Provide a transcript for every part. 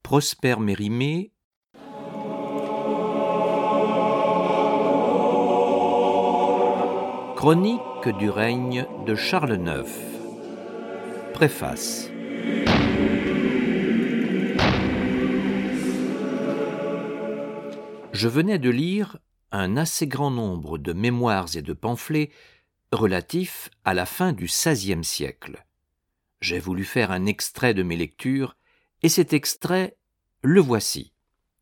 Prosper Mérimée. Chronique du règne de Charles IX. Préface. Je venais de lire un assez grand nombre de mémoires et de pamphlets relatifs à la fin du XVIe siècle. J'ai voulu faire un extrait de mes lectures, et cet extrait, le voici.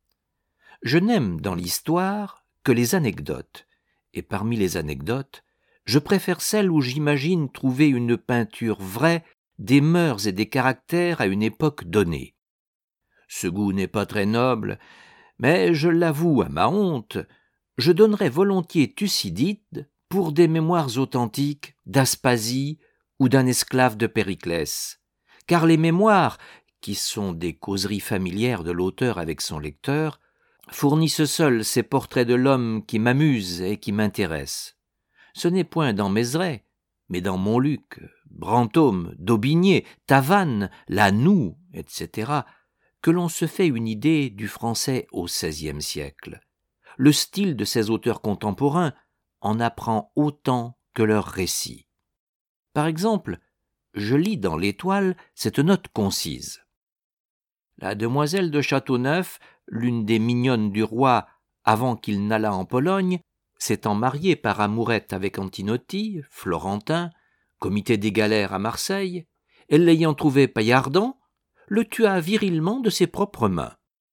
Je n'aime dans l'histoire que les anecdotes, et parmi les anecdotes, je préfère celles où j'imagine trouver une peinture vraie des mœurs et des caractères à une époque donnée. Ce goût n'est pas très noble, mais je l'avoue à ma honte, je donnerais volontiers Thucydide pour des mémoires authentiques d'Aspasie ou d'un esclave de Périclès, car les mémoires, qui sont des causeries familières de l'auteur avec son lecteur, fournissent seuls ces portraits de l'homme qui m'amusent et qui m'intéressent. Ce n'est point dans Mézeray, mais dans Montluc, Brantôme, Daubigné, Tavannes, Lanoux, etc., que l'on se fait une idée du français au XVIe siècle. Le style de ces auteurs contemporains en apprend autant que leurs récits. Par exemple, je lis dans l'Étoile cette note concise. La demoiselle de Châteauneuf, l'une des mignonnes du roi avant qu'il n'allât en Pologne, s'étant mariée par amourette avec Antinotti, Florentin, comité des galères à Marseille, et l'ayant trouvé paillardant, le tua virilement de ses propres mains.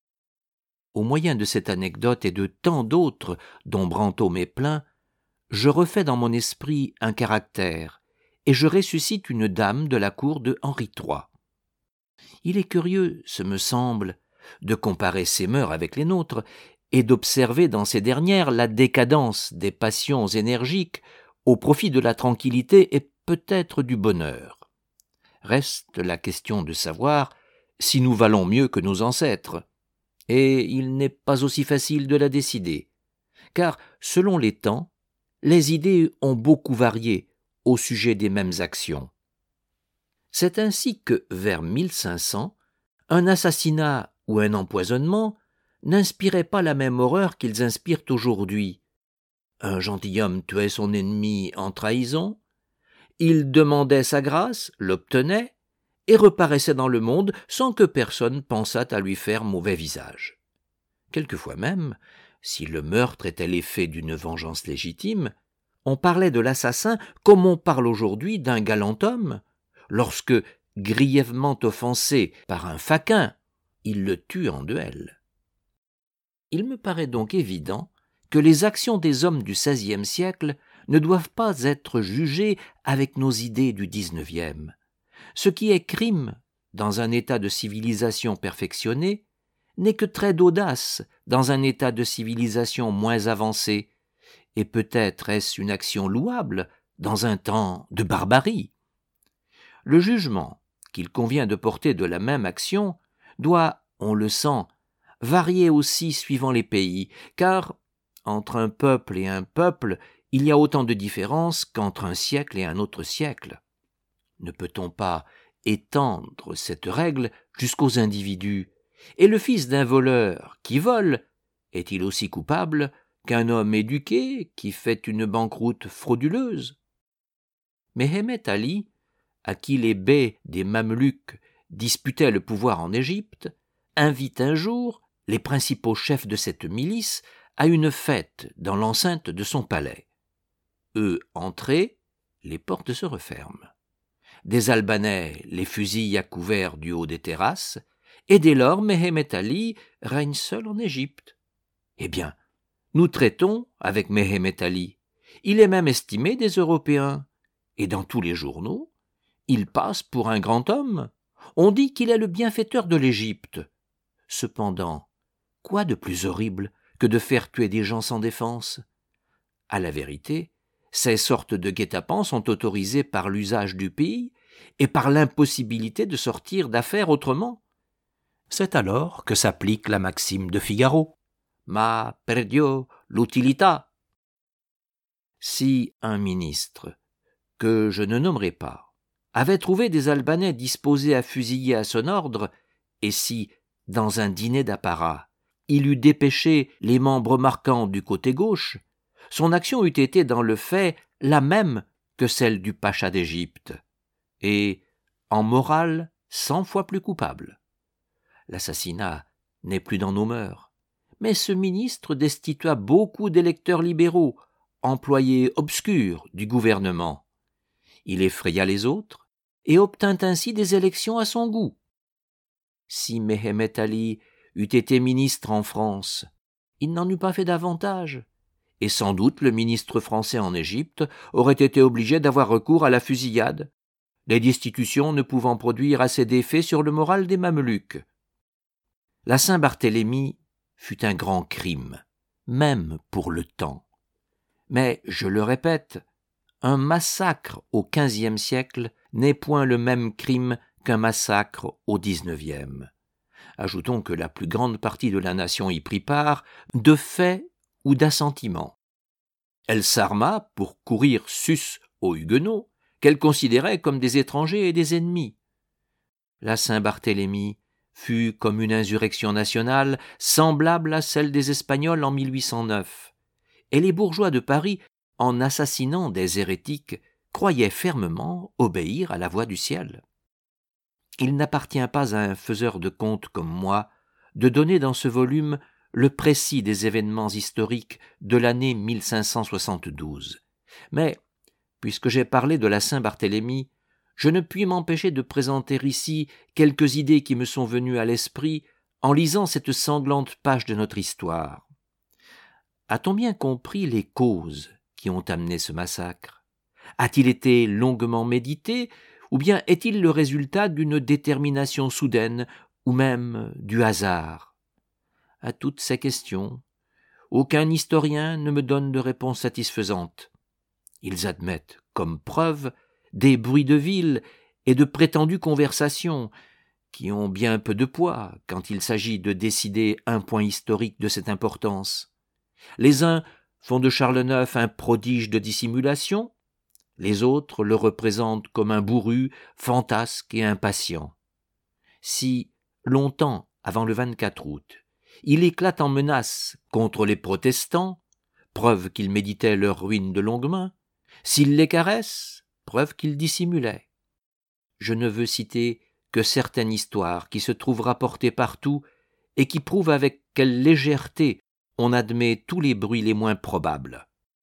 Au moyen de cette anecdote et de tant d'autres dont Brantôme est plein, je refais dans mon esprit un caractère, et je ressuscite une dame de la cour de Henri III. Il est curieux, ce me semble, de comparer ses mœurs avec les nôtres, et d'observer dans ces dernières la décadence des passions énergiques au profit de la tranquillité et peut-être du bonheur. Reste la question de savoir si nous valons mieux que nos ancêtres, et il n'est pas aussi facile de la décider, car, selon les temps, les idées ont beaucoup varié au sujet des mêmes actions. C'est ainsi que, vers 1500, un assassinat ou un empoisonnement n'inspiraient pas la même horreur qu'ils inspirent aujourd'hui. Un gentilhomme tuait son ennemi en trahison, il demandait sa grâce, l'obtenait, et reparaissait dans le monde sans que personne pensât à lui faire mauvais visage. Quelquefois même, si le meurtre était l'effet d'une vengeance légitime, on parlait de l'assassin comme on parle aujourd'hui d'un galant homme, lorsque, grièvement offensé par un faquin, il le tue en duel. Il me paraît donc évident que les actions des hommes du XVIe siècle ne doivent pas être jugées avec nos idées du XIXe. Ce qui est crime dans un état de civilisation perfectionnée n'est que trait d'audace dans un état de civilisation moins avancé, et peut-être est-ce une action louable dans un temps de barbarie. Le jugement qu'il convient de porter de la même action doit, on le sent, varier aussi suivant les pays, car entre un peuple et un peuple, il y a autant de différences qu'entre un siècle et un autre siècle. Ne peut-on pas étendre cette règle jusqu'aux individus, et le fils d'un voleur qui vole est-il aussi coupable qu'un homme éduqué qui fait une banqueroute frauduleuse? Méhémet Ali, à qui les bey des Mameluks disputaient le pouvoir en Égypte, invite un jour les principaux chefs de cette milice à une fête dans l'enceinte de son palais. Eux entrés, les portes se referment. Des Albanais les fusillent à couvert du haut des terrasses, et dès lors Méhémet Ali règne seul en Égypte. Eh bien, nous traitons avec Méhémet Ali. Il est même estimé des Européens, et dans tous les journaux, il passe pour un grand homme. On dit qu'il est le bienfaiteur de l'Égypte. Cependant, quoi de plus horrible que de faire tuer des gens sans défense? À la vérité, ces sortes de guet-apens sont autorisées par l'usage du pays et par l'impossibilité de sortir d'affaires autrement. C'est alors que s'applique la maxime de Figaro. Ma perdio l'utilità. Si un ministre, que je ne nommerai pas, avait trouvé des Albanais disposés à fusiller à son ordre, et si, dans un dîner d'apparat, il eût dépêché les membres marquants du côté gauche, son action eût été dans le fait la même que celle du pacha d'Égypte, et, en morale, 100 fois plus coupable. L'assassinat n'est plus dans nos mœurs, mais ce ministre destitua beaucoup d'électeurs libéraux, employés obscurs du gouvernement. Il effraya les autres et obtint ainsi des élections à son goût. Si Mehemet Ali eût été ministre en France, il n'en eût pas fait davantage, et sans doute le ministre français en Égypte aurait été obligé d'avoir recours à la fusillade, les destitutions ne pouvant produire assez d'effet sur le moral des Mameluks. La Saint-Barthélemy fut un grand crime, même pour le temps. Mais, je le répète, un massacre au XVe siècle n'est point le même crime qu'un massacre au XIXe. Ajoutons que la plus grande partie de la nation y prit part, de fait ou d'assentiment. Elle s'arma pour courir sus aux Huguenots, qu'elle considérait comme des étrangers et des ennemis. La Saint-Barthélemy fut comme une insurrection nationale semblable à celle des Espagnols en 1809, et les bourgeois de Paris, en assassinant des hérétiques, croyaient fermement obéir à la voix du ciel. Il n'appartient pas à un faiseur de contes comme moi de donner dans ce volume le précis des événements historiques de l'année 1572. Mais, puisque j'ai parlé de la Saint-Barthélemy, je ne puis m'empêcher de présenter ici quelques idées qui me sont venues à l'esprit en lisant cette sanglante page de notre histoire. A-t-on bien compris les causes qui ont amené ce massacre? A-t-il été longuement médité, ou bien est-il le résultat d'une détermination soudaine, ou même du hasard? À toutes ces questions, aucun historien ne me donne de réponse satisfaisante. Ils admettent comme preuve des bruits de ville et de prétendues conversations qui ont bien peu de poids quand il s'agit de décider un point historique de cette importance. Les uns font de Charles IX un prodige de dissimulation, les autres le représentent comme un bourru, fantasque et impatient. Si, longtemps avant le 24 août, il éclate en menaces contre les protestants, preuve qu'il méditait leur ruine de longue main, s'il les caresse, preuve qu'il dissimulait. Je ne veux citer que certaines histoires qui se trouvent rapportées partout et qui prouvent avec quelle légèreté on admet tous les bruits les moins probables.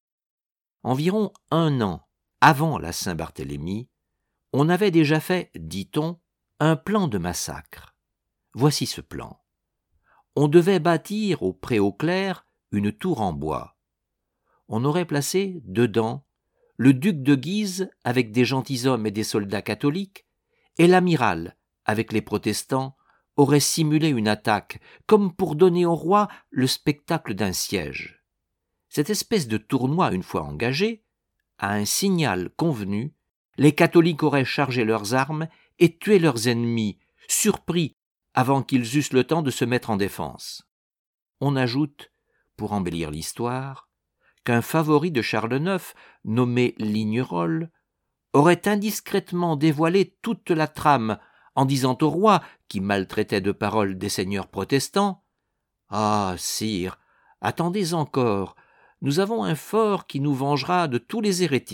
Environ 1 an avant la Saint-Barthélemy, on avait déjà fait, dit-on, un plan de massacre. Voici ce plan. On devait bâtir au Pré-aux-Clercs une tour en bois. On aurait placé dedans le duc de Guise avec des gentilshommes et des soldats catholiques, et l'amiral, avec les protestants, aurait simulé une attaque, comme pour donner au roi le spectacle d'un siège. Cette espèce de tournoi, une fois engagé, à un signal convenu, les catholiques auraient chargé leurs armes et tué leurs ennemis, surpris avant qu'ils eussent le temps de se mettre en défense. On ajoute, pour embellir l'histoire, qu'un favori de Charles IX, nommé Lignerolles, aurait indiscrètement dévoilé toute la trame en disant au roi, qui maltraitait de paroles des seigneurs protestants, « Ah, sire, attendez encore, nous avons un fort qui nous vengera de tous les hérétiques. »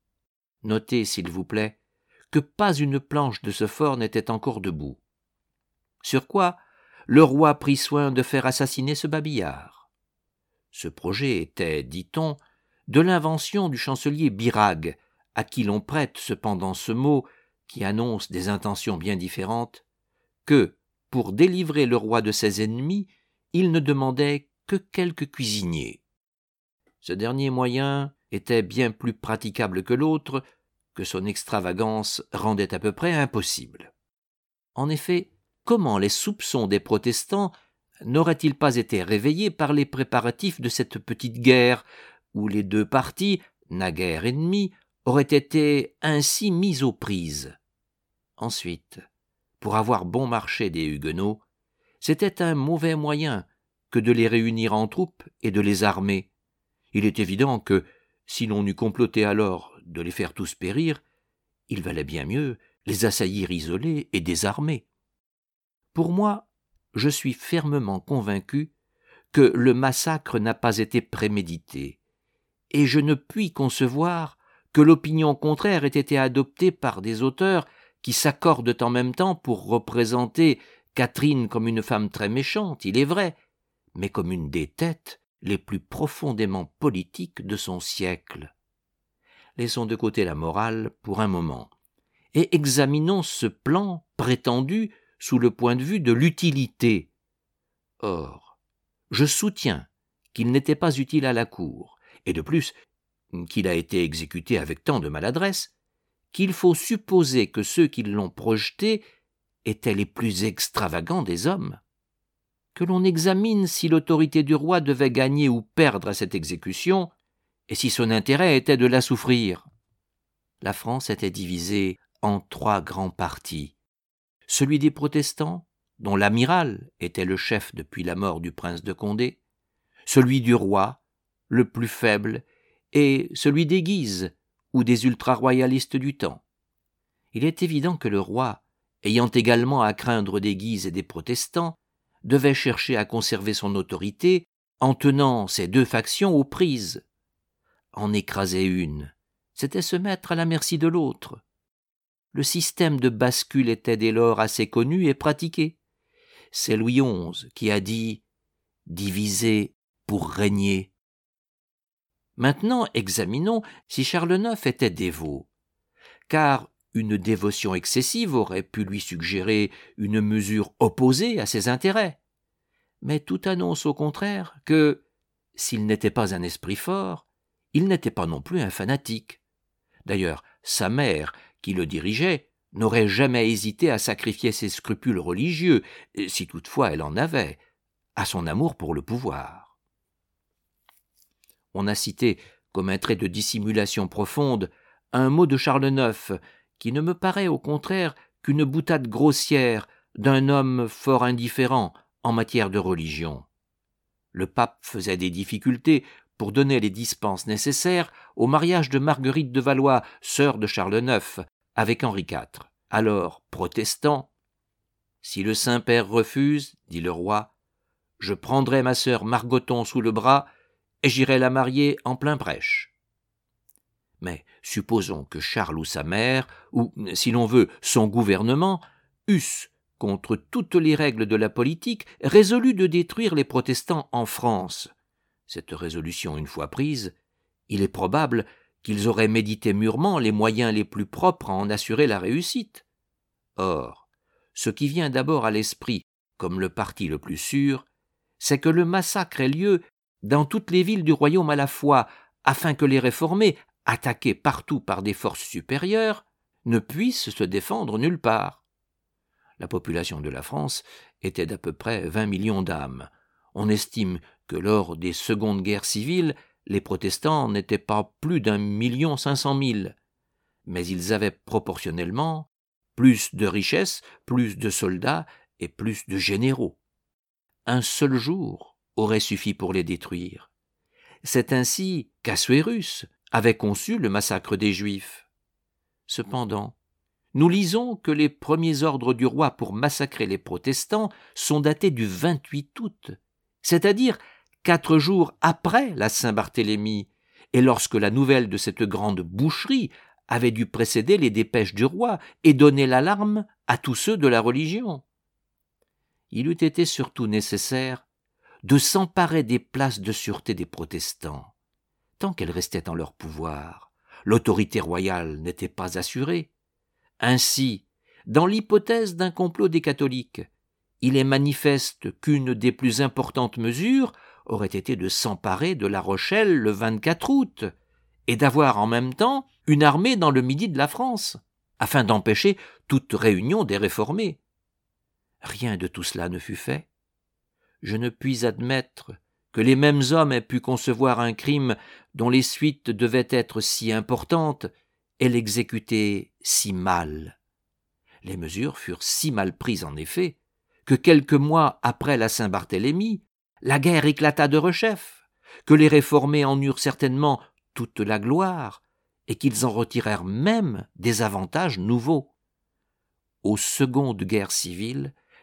Notez, s'il vous plaît, que pas une planche de ce fort n'était encore debout. Sur quoi, le roi prit soin de faire assassiner ce babillard. Ce projet était, dit-on, de l'invention du chancelier Birague, à qui l'on prête cependant ce mot qui annonce des intentions bien différentes, que, pour délivrer le roi de ses ennemis, il ne demandait que quelques cuisiniers. Ce dernier moyen était bien plus praticable que l'autre, que son extravagance rendait à peu près impossible. En effet, comment les soupçons des protestants n'auraient-ils pas été réveillés par les préparatifs de cette petite guerre, où les deux partis, naguère ennemis, auraient été ainsi mis aux prises? Ensuite, pour avoir bon marché des Huguenots, c'était un mauvais moyen que de les réunir en troupes et de les armer. Il est évident que, si l'on eût comploté alors de les faire tous périr, il valait bien mieux les assaillir isolés et désarmés. Pour moi, je suis fermement convaincu que le massacre n'a pas été prémédité, et je ne puis concevoir que l'opinion contraire ait été adoptée par des auteurs qui s'accordent en même temps pour représenter Catherine comme une femme très méchante, il est vrai, mais comme une des têtes les plus profondément politiques de son siècle. Laissons de côté la morale pour un moment, et examinons ce plan prétendu sous le point de vue de l'utilité. Or, je soutiens qu'il n'était pas utile à la cour, et de plus, qu'il a été exécuté avec tant de maladresse, qu'il faut supposer que ceux qui l'ont projeté étaient les plus extravagants des hommes. Que l'on examine si l'autorité du roi devait gagner ou perdre à cette exécution, et si son intérêt était de la souffrir. La France était divisée en 3 grands partis. Celui des protestants, dont l'amiral était le chef depuis la mort du prince de Condé, celui du roi, le plus faible, et celui des Guises, ou des ultra-royalistes du temps. Il est évident que le roi, ayant également à craindre des Guises et des protestants, devait chercher à conserver son autorité en tenant ces 2 factions aux prises. En écraser une, c'était se mettre à la merci de l'autre. Le système de bascule était dès lors assez connu et pratiqué. C'est Louis XI qui a dit « diviser pour régner ». Maintenant, examinons si Charles IX était dévot, car une dévotion excessive aurait pu lui suggérer une mesure opposée à ses intérêts. Mais tout annonce au contraire que, s'il n'était pas un esprit fort, il n'était pas non plus un fanatique. D'ailleurs, sa mère, qui le dirigeait, n'aurait jamais hésité à sacrifier ses scrupules religieux, si toutefois elle en avait, à son amour pour le pouvoir. On a cité, comme un trait de dissimulation profonde, un mot de Charles IX, qui ne me paraît au contraire qu'une boutade grossière d'un homme fort indifférent en matière de religion. Le pape faisait des difficultés pour donner les dispenses nécessaires au mariage de Marguerite de Valois, sœur de Charles IX, avec Henri IV, alors protestant. « Si le Saint-Père refuse, dit le roi, je prendrai ma sœur Margoton sous le bras et j'irai la marier en plein prêche. » Mais supposons que Charles ou sa mère, ou, si l'on veut, son gouvernement, eussent, contre toutes les règles de la politique, résolu de détruire les protestants en France. Cette résolution une fois prise, il est probable qu'ils auraient médité mûrement les moyens les plus propres à en assurer la réussite. Or, ce qui vient d'abord à l'esprit comme le parti le plus sûr, c'est que le massacre ait lieu dans toutes les villes du royaume à la fois, afin que les réformés, attaqués partout par des forces supérieures, ne puissent se défendre nulle part. La population de la France était d'à peu près 20 millions d'âmes. On estime que lors des secondes guerres civiles, les protestants n'étaient pas plus d'1,5 million, mais ils avaient proportionnellement plus de richesses, plus de soldats et plus de généraux. Un seul jour aurait suffi pour les détruire. C'est ainsi qu'Assuérus avait conçu le massacre des Juifs. Cependant, nous lisons que les premiers ordres du roi pour massacrer les protestants sont datés du 28 août, c'est-à-dire 4 jours après la Saint-Barthélemy, et lorsque la nouvelle de cette grande boucherie avait dû précéder les dépêches du roi et donner l'alarme à tous ceux de la religion. Il eût été surtout nécessaire de s'emparer des places de sûreté des protestants. Tant qu'elles restaient en leur pouvoir, l'autorité royale n'était pas assurée. Ainsi, dans l'hypothèse d'un complot des catholiques, il est manifeste qu'une des plus importantes mesures aurait été de s'emparer de La Rochelle le 24 août et d'avoir en même temps une armée dans le midi de la France, afin d'empêcher toute réunion des réformés. Rien de tout cela ne fut fait. Je ne puis admettre que les mêmes hommes aient pu concevoir un crime dont les suites devaient être si importantes et l'exécuter si mal. Les mesures furent si mal prises en effet que quelques mois après la Saint-Barthélemy, la guerre éclata de rechef, que les réformés en eurent certainement toute la gloire et qu'ils en retirèrent même des avantages nouveaux. Aux secondes guerres civiles,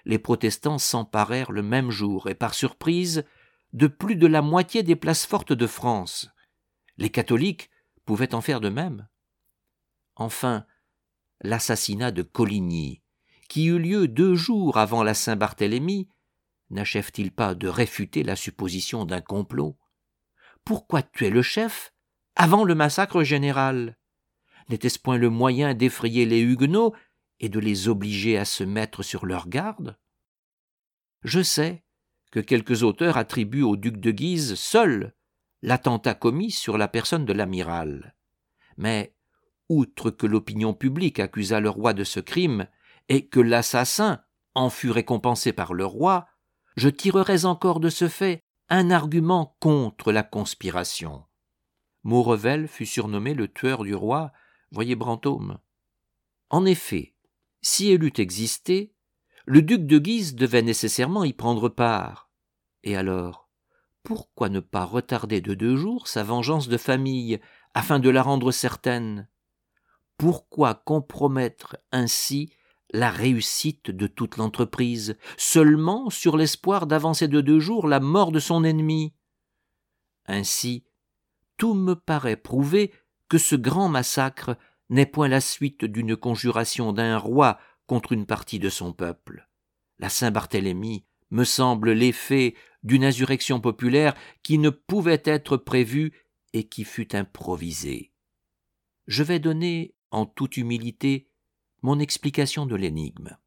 les protestants s'emparèrent le même jour, et par surprise, de plus de la moitié des places fortes de France. Les catholiques pouvaient en faire de même. Enfin, l'assassinat de Coligny, qui eut lieu 2 jours avant la Saint-Barthélemy, n'achève-t-il pas de réfuter la supposition d'un complot? Pourquoi tuer le chef avant le massacre général? N'était-ce point le moyen d'effrayer les Huguenots et de les obliger à se mettre sur leur garde? Je sais que quelques auteurs attribuent au duc de Guise seul l'attentat commis sur la personne de l'amiral. Mais, outre que l'opinion publique accusa le roi de ce crime et que l'assassin en fut récompensé par le roi, je tirerais encore de ce fait un argument contre la conspiration. Maurevel fut surnommé le tueur du roi, voyez Brantôme. En effet, si elle eût existé, le duc de Guise devait nécessairement y prendre part. Et alors, pourquoi ne pas retarder de 2 jours sa vengeance de famille, afin de la rendre certaine? Pourquoi compromettre ainsi la réussite de toute l'entreprise, seulement sur l'espoir d'avancer de 2 jours la mort de son ennemi? Ainsi, tout me paraît prouver que ce grand massacre n'est point la suite d'une conjuration d'un roi contre une partie de son peuple. La Saint-Barthélemy me semble l'effet d'une insurrection populaire qui ne pouvait être prévue et qui fut improvisée. Je vais donner, en toute humilité, mon explication de l'énigme.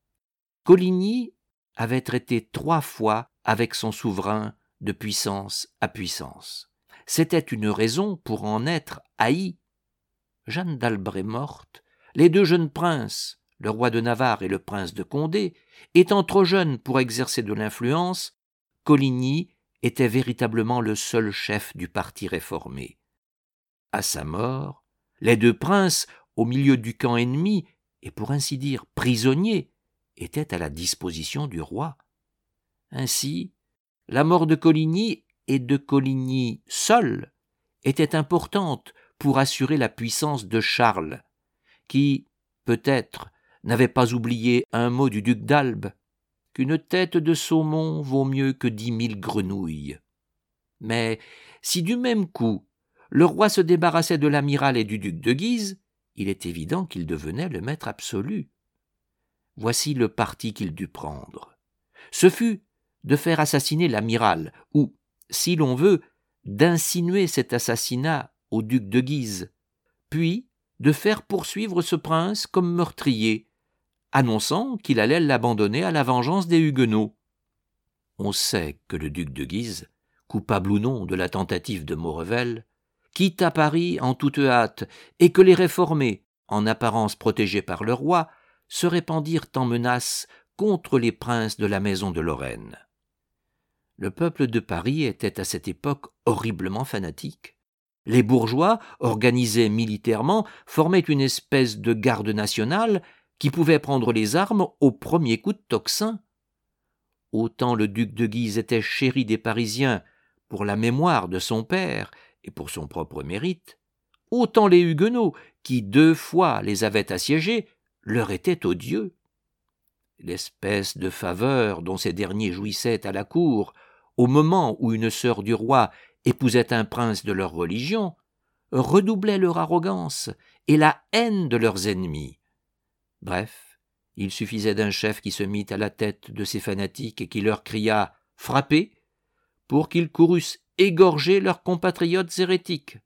Coligny avait traité 3 fois avec son souverain de puissance à puissance. C'était une raison pour en être haï. Jeanne d'Albret morte, les 2 jeunes princes, le roi de Navarre et le prince de Condé, étant trop jeunes pour exercer de l'influence, Coligny était véritablement le seul chef du parti réformé. À sa mort, les 2 princes, au milieu du camp ennemi, et pour ainsi dire prisonniers, étaient à la disposition du roi. Ainsi, la mort de Coligny et de Coligny seul était importante pour assurer la puissance de Charles, qui, peut-être, n'avait pas oublié un mot du duc d'Albe, qu'une tête de saumon vaut mieux que 10 000 grenouilles. Mais si du même coup le roi se débarrassait de l'amiral et du duc de Guise, il est évident qu'il devenait le maître absolu. Voici le parti qu'il dut prendre. Ce fut de faire assassiner l'amiral, ou, si l'on veut, d'insinuer cet assassinat au duc de Guise, puis de faire poursuivre ce prince comme meurtrier, annonçant qu'il allait l'abandonner à la vengeance des Huguenots. On sait que le duc de Guise, coupable ou non de la tentative de Maurevel, quitta Paris en toute hâte et que les réformés, en apparence protégés par le roi, se répandirent en menaces contre les princes de la maison de Lorraine. Le peuple de Paris était à cette époque horriblement fanatique. Les bourgeois, organisés militairement, formaient une espèce de garde nationale qui pouvait prendre les armes au premier coup de tocsin. Autant le duc de Guise était chéri des Parisiens pour la mémoire de son père et pour son propre mérite, autant les Huguenots, qui 2 fois les avaient assiégés, leur étaient odieux. L'espèce de faveur dont ces derniers jouissaient à la cour, au moment où une sœur du roi épousait un prince de leur religion, redoublait leur arrogance et la haine de leurs ennemis. Bref, il suffisait d'un chef qui se mit à la tête de ces fanatiques et qui leur cria « Frappez !» pour qu'ils courussent égorger leurs compatriotes hérétiques.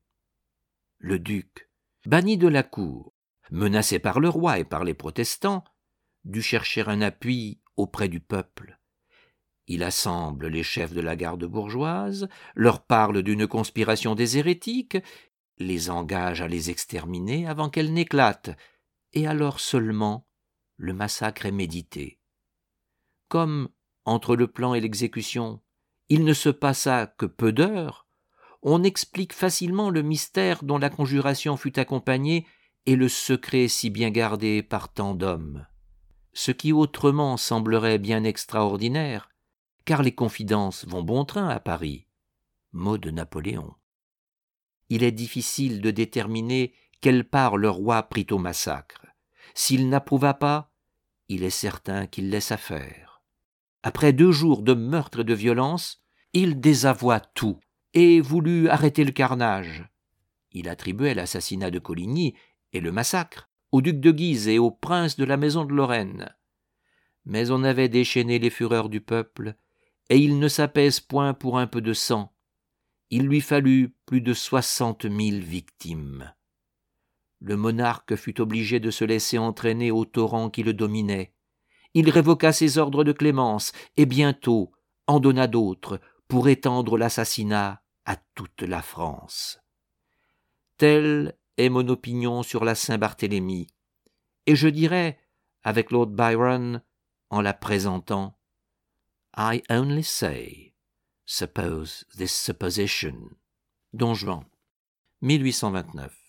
Le duc, banni de la cour, menacé par le roi et par les protestants, dut chercher un appui auprès du peuple. Il assemble les chefs de la garde bourgeoise, leur parle d'une conspiration des hérétiques, les engage à les exterminer avant qu'elle n'éclate, et alors seulement le massacre est médité. Comme, entre le plan et l'exécution, il ne se passa que peu d'heures, on explique facilement le mystère dont la conjuration fut accompagnée et le secret si bien gardé par tant d'hommes. Ce qui autrement semblerait bien extraordinaire, car les confidences vont bon train à Paris. Mot de Napoléon. Il est difficile de déterminer quelle part le roi prit au massacre. S'il n'approuva pas, il est certain qu'il laissa faire. Après 2 jours de meurtre et de violence, il désavoua tout et voulut arrêter le carnage. Il attribuait l'assassinat de Coligny et le massacre au duc de Guise et au prince de la maison de Lorraine. Mais on avait déchaîné les fureurs du peuple, et il ne s'apaise point pour un peu de sang. Il lui fallut plus de 60 000 victimes. Le monarque fut obligé de se laisser entraîner au torrent qui le dominait. Il révoqua ses ordres de clémence, et bientôt en donna d'autres pour étendre l'assassinat à toute la France. Telle est mon opinion sur la Saint-Barthélemy, et je dirais, avec Lord Byron, en la présentant, I only say, suppose this supposition. Don Juan, 1829.